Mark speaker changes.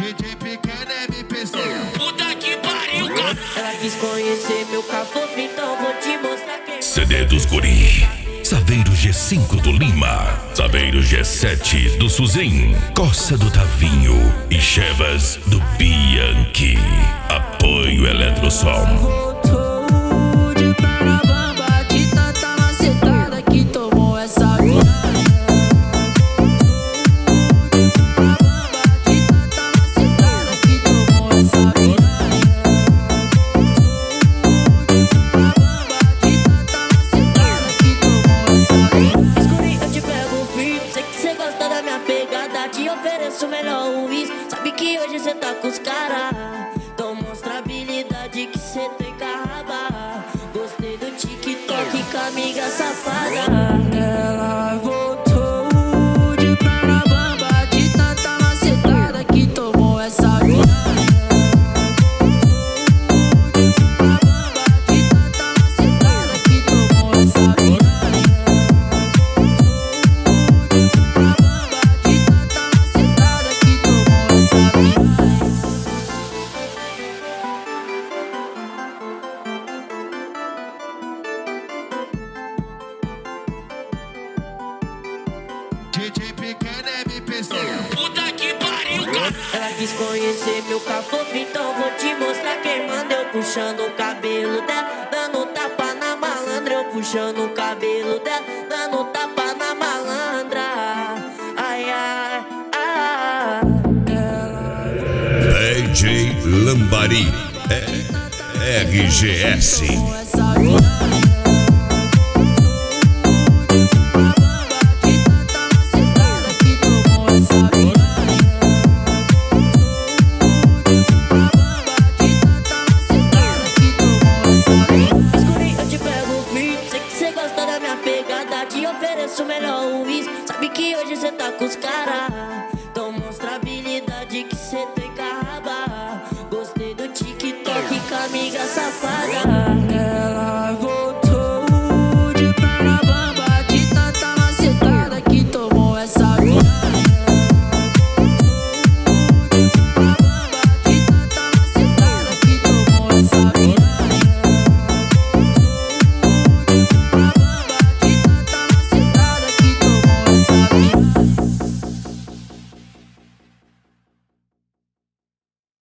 Speaker 1: DJ Pequeno MPC.
Speaker 2: Puta que pariu, cara.
Speaker 3: Ela quis conhecer meu cafofo, então vou te mostrar quem.
Speaker 4: CD dos Guri, Saveiro G5 do Lima, Saveiro G7 do Suzin, Coça do Tavinho e Chevas do Bianchi. Apoio Eletrosom.
Speaker 3: Voltou de perna bamba, de tanta macetada que tomou essa vida. Te ofereço o melhor uísque. Sabe que hoje cê tá com os caras. Então mostra a habilidade que cê tem carraba. Gostei do TikTok com a amiga safada. Ela voltou de perna bamba, de tanta macetada que tomou essa vida.
Speaker 1: DJ Pequeno MPC.
Speaker 2: Puta que pariu, cara.
Speaker 3: Ela quis conhecer meu cafofo, então vou te mostrar quem manda. Eu puxando o cabelo dela, dando tapa na malandra. Eu puxando o cabelo dela, dando tapa na malandra. Ai, ai, ai.
Speaker 4: DJ Lambari, RGS.
Speaker 3: Te ofereço o melhor uísque. Sabe que hoje cê tá com os caras. Então mostra a habilidade que cê tem carraba. Gostei do TikTok com a amiga safada.